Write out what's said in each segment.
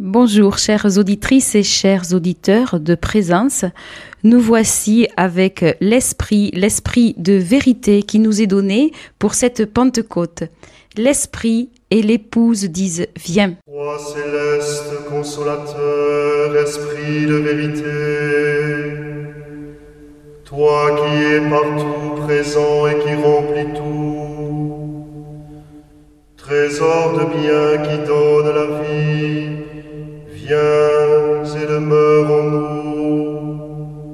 Bonjour chères auditrices et chers auditeurs de Présence. Nous voici avec l'esprit de vérité qui nous est donné pour cette Pentecôte. L'esprit et l'épouse disent « Viens ». Roi céleste, consolateur, esprit de vérité, toi qui es partout présent et qui remplis tout, trésor de bien qui donne la vie, viens et demeure en nous.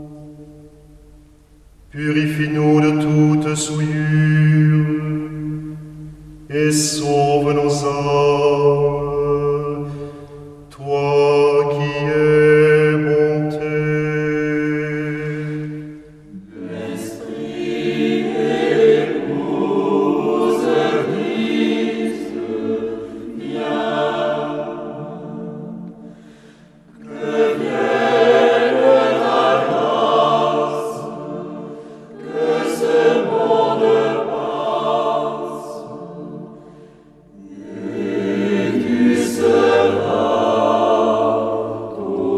Purifie-nous de toute souillure et sauve nos âmes, toi qui es bonté. L'esprit et l'épouse disent viens, que vienne ta grâce, que ce monde passe, et tu seras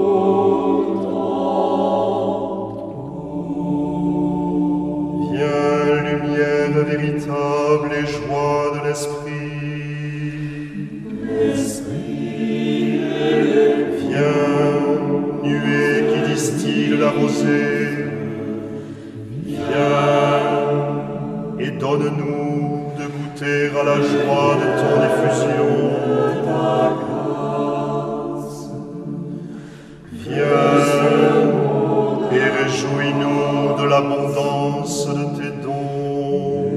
content. Viens, lumière véritable et joie de l'esprit. L'esprit Viens, nuée qui distille la rosée. Viens et donne-nous de goûter à la joie de ton effusion. Viens et réjouis-nous de l'abondance de tes dons.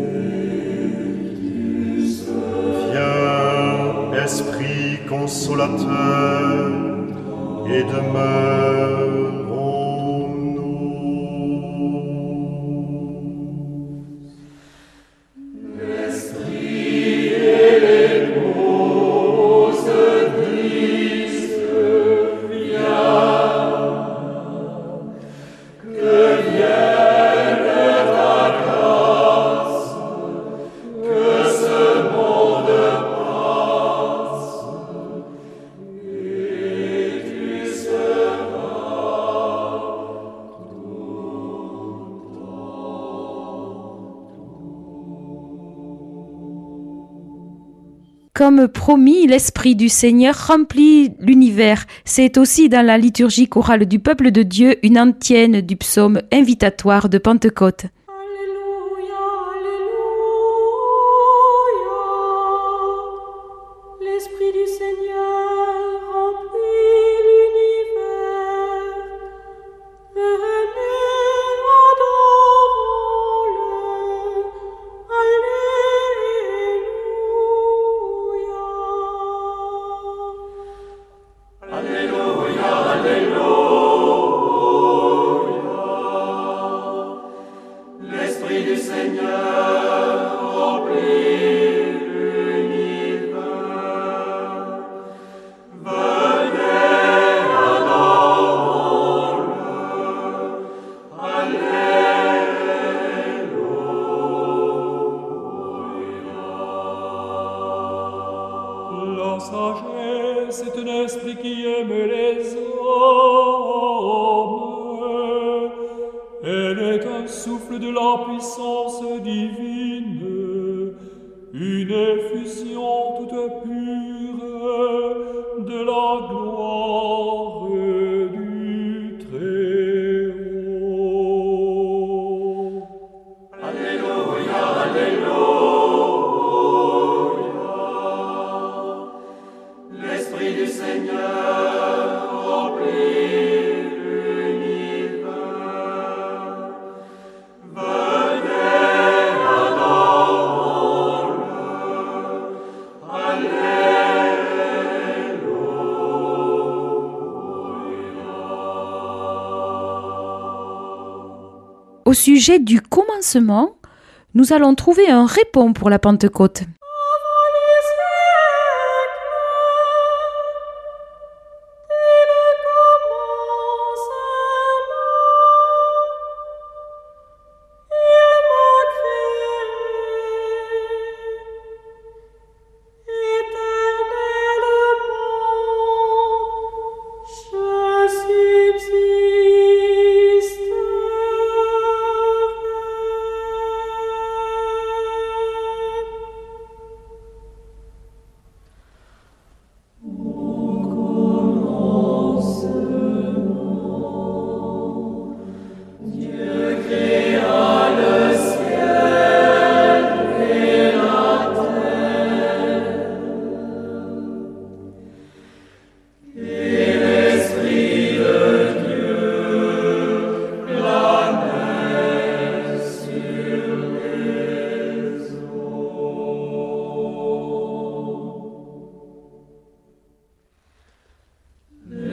Viens, Esprit consolateur, et demeure en nous. L'esprit et l'épouse disent viens, que vienne ta grâce, que ce monde passe, et tu seras Comme promis, l'Esprit du Seigneur remplit l'univers. C'est aussi dans la liturgie chorale du peuple de Dieu une antienne du psaume invitatoire de Pentecôte. Alléluia, Alléluia. L'Esprit du Seigneur remplit l'univers. Venez, adorons-le. Alléluia. Alléluia, Alléluia. L'Esprit du Seigneur remplit l'univers. Venez, adorons-le. La sagesse est un esprit qui aime les hommes. Elle est un souffle de la puissance divine, une effusion toute pure de la gloire du Très-Haut. Alléluia, Alléluia. L'Esprit du Seigneur remplit l'univers. Venez, adorons-le. Au sujet du commencement, nous allons trouver un répond pour la Pentecôte. Avant les siècles, dès le commencement, il m'a créé. Éternellement,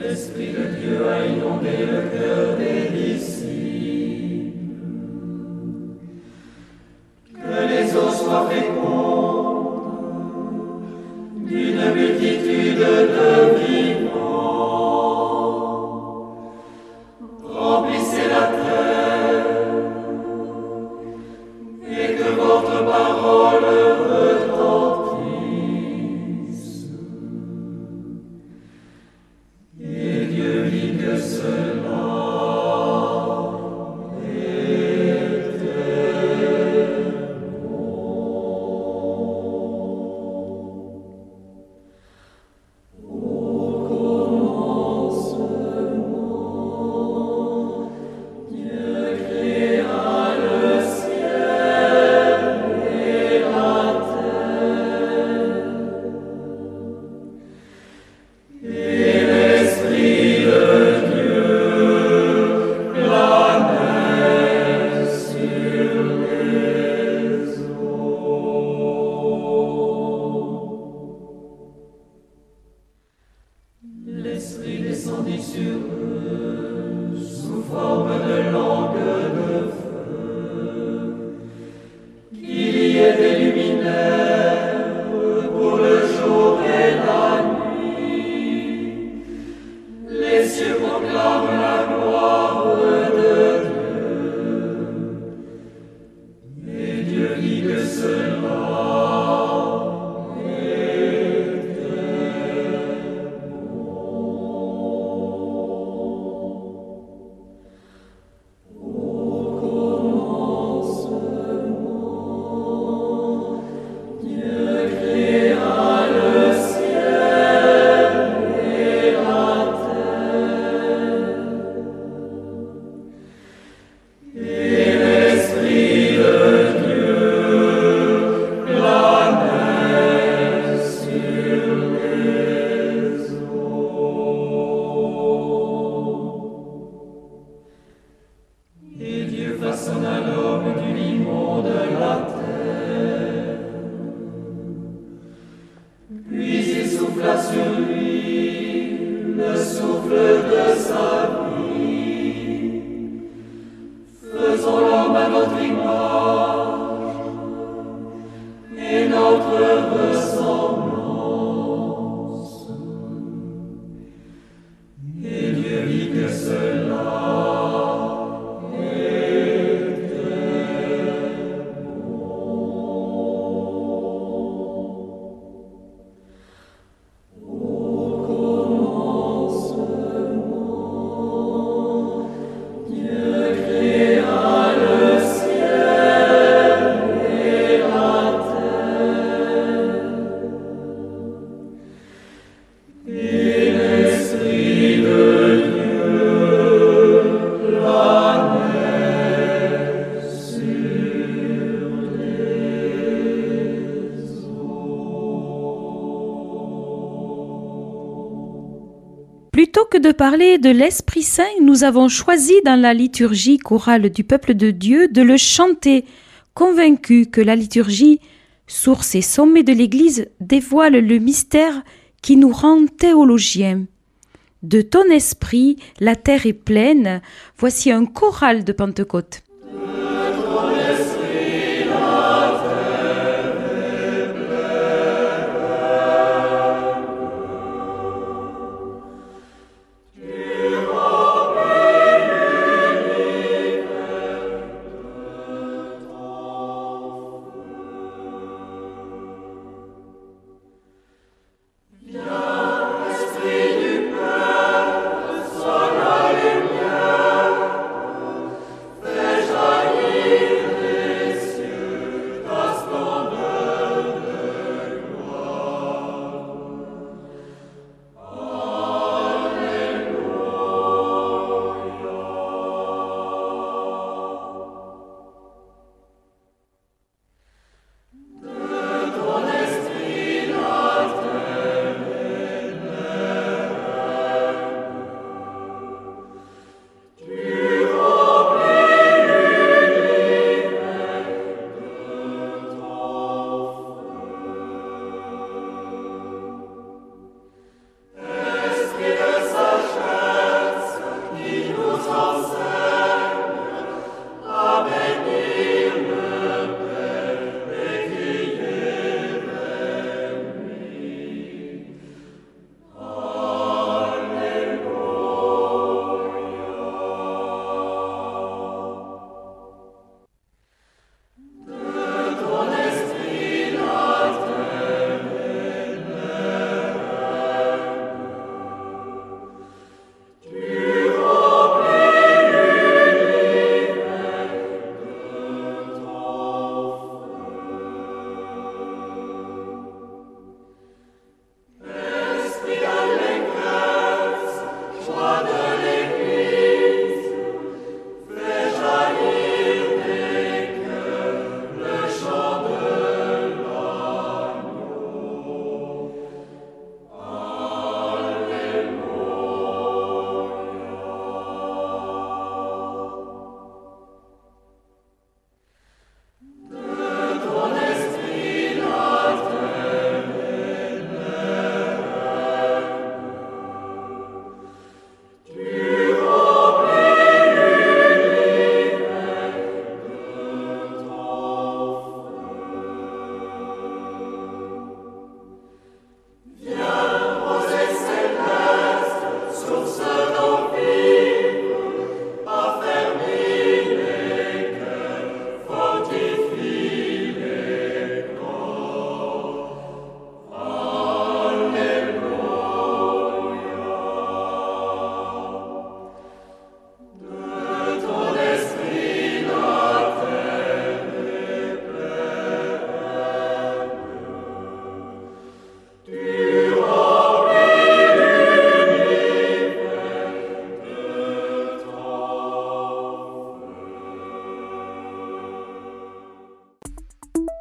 Plutôt que de parler de l'Esprit Saint, nous avons choisi dans la liturgie chorale du peuple de Dieu de le chanter, convaincus que la liturgie, source et sommet de l'Église, dévoile le mystère qui nous rend théologiens. De ton esprit, la terre est pleine. Voici un choral de Pentecôte. Fais jaillir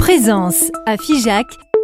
Présence à Figeac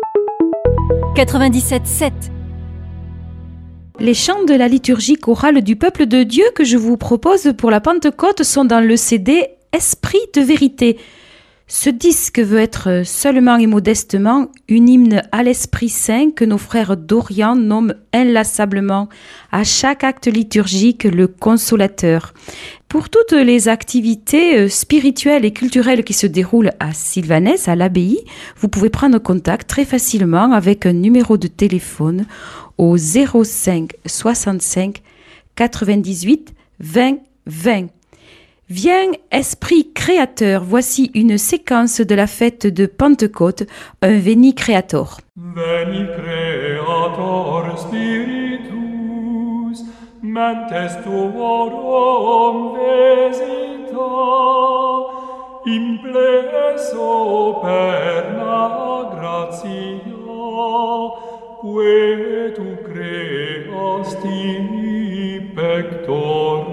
97.7. Les chants de la liturgie chorale du peuple de Dieu que je vous propose pour la Pentecôte sont dans le CD Esprit de vérité. Ce disque veut être seulement et modestement une hymne à l'Esprit Saint que nos frères d'Orient nomment inlassablement à chaque acte liturgique le Consolateur. Pour toutes les activités spirituelles et culturelles qui se déroulent à Sylvanès, à l'abbaye, vous pouvez prendre contact très facilement avec un numéro de téléphone au 05 65 98 20 20. Viens, Esprit Créateur, voici une séquence de la fête de Pentecôte, un Veni Creator. Veni Creator Spiritus, mentes tuorum visita, impleso perna gratia, que tu creasti pectora.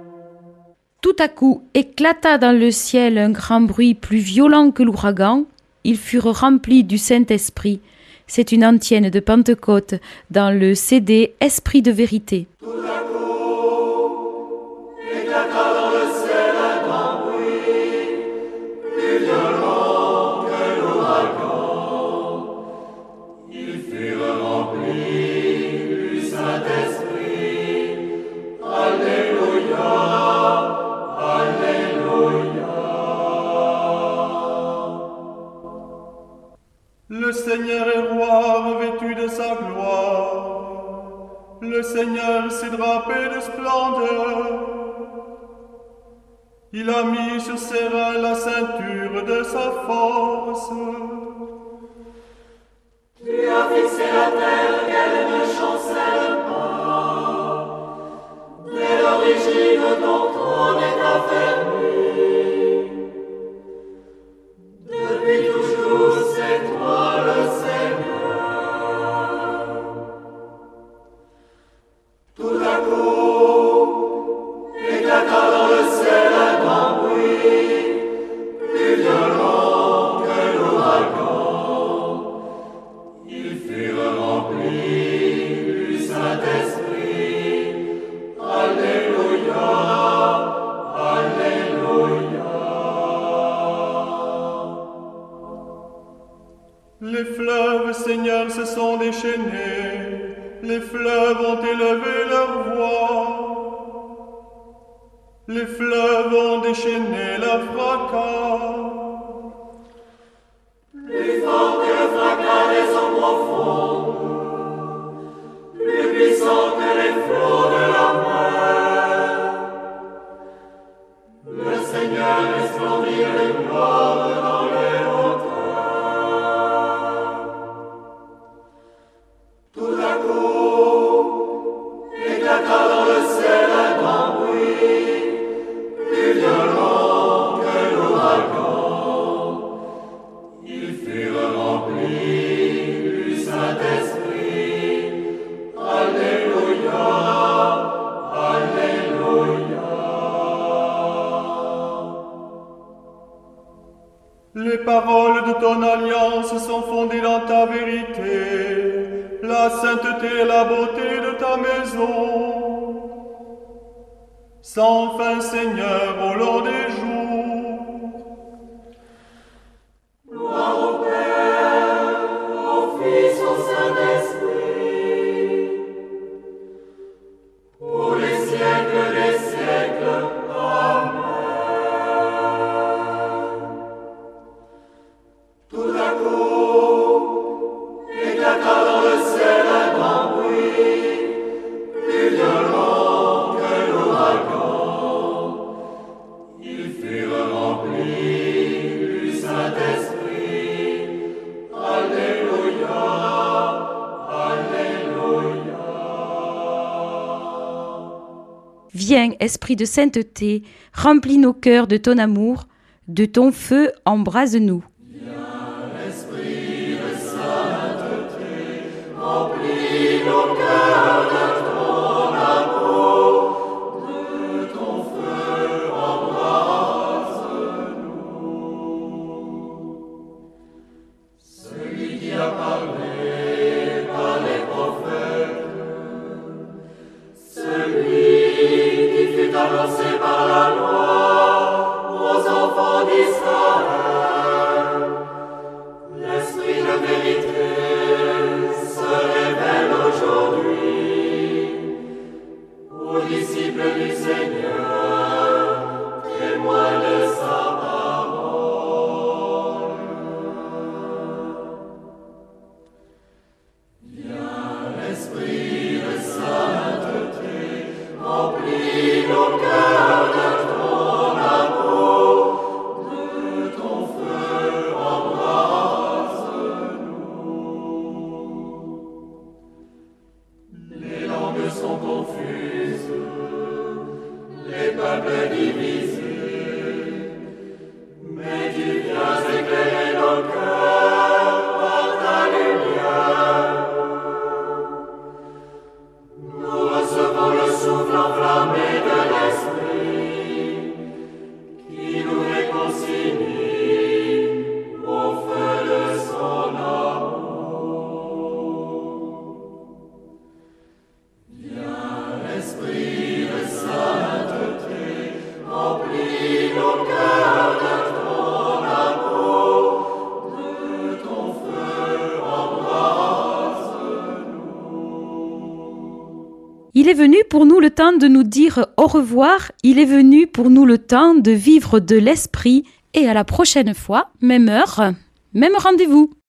Tout à coup éclata dans le ciel un grand bruit plus violent que l'ouragan. ils furent remplis du Saint-Esprit. C'est une antienne de Pentecôte dans le CD Esprit de vérité. Tout à coup, éclata dans le ciel un grand bruit, plus violent que l'ouragan. Ils furent remplis du Saint-Esprit. Alléluia, Alléluia. Le Seigneur est roi, revêtu de sa gloire. Le Seigneur s'est drapé de splendeur. Il a mis sur ses reins la ceinture de sa force. Tu as fixé la terre qu'elle ne chancelle pas. Dès l'origine, ton trône est affermi. Depuis toujours, c'est toi le Seigneur. Tout à coup, éclata dans le ciel un grand bruit, plus violent que l'ouragan. Ils furent remplis du Saint-Esprit. Alléluia, Alléluia. Les fleuves, Seigneur, se sont déchaînés. Les fleuves ont élevé leur voix. Les fleuves ont déchaîné leur fracas. Plus fort que le fracas des eaux profondes, plus puissant que les flots de la mer. Le Seigneur resplendit de gloire dans les hauteurs. Tout à coup, éclata dans le ciel un grand bruit, plus violent que l'ouragan. Ils furent remplis du Saint-Esprit. Alléluia, Alléluia. Les paroles de ton alliance sont fondées dans ta vérité. La sainteté et la beauté de ta maison. Sans fin, Seigneur, au long des jours. Gloire au Père, au Fils, au Saint-Esprit, pour les siècles des siècles. Amen. Tout à coup, éclata dans le ciel un grand bruit, plus violent que l'ouragan. Ils furent remplis du Saint-Esprit. Alléluia, Alléluia. Viens, Esprit de sainteté, remplis nos cœurs de ton amour, de ton feu embrase-nous. Esprit de sainteté, remplis nos cœurs de ton amour, de ton feu embrase-nous. Celui qui a parlé par les prophètes, celui qui fut annoncé par la loi aux enfants d'Israël. L'Esprit de vérité se révèle aujourd'hui aux disciples du Seigneur, témoins de sa parole. Viens, Esprit de sainteté, remplis nos cœurs de ton amour, de ton feu embrase-nous. Les langues sont confuses, les peuples divisés, mais tu viens éclairer nos cœurs par ta lumière. Nous recevons le souffle enflammé de l'Esprit qui nous réconcilie au feu Il est venu pour nous le temps de nous dire au revoir. Il est venu pour nous le temps de vivre de l'esprit. Et à la prochaine fois, même heure, même rendez-vous.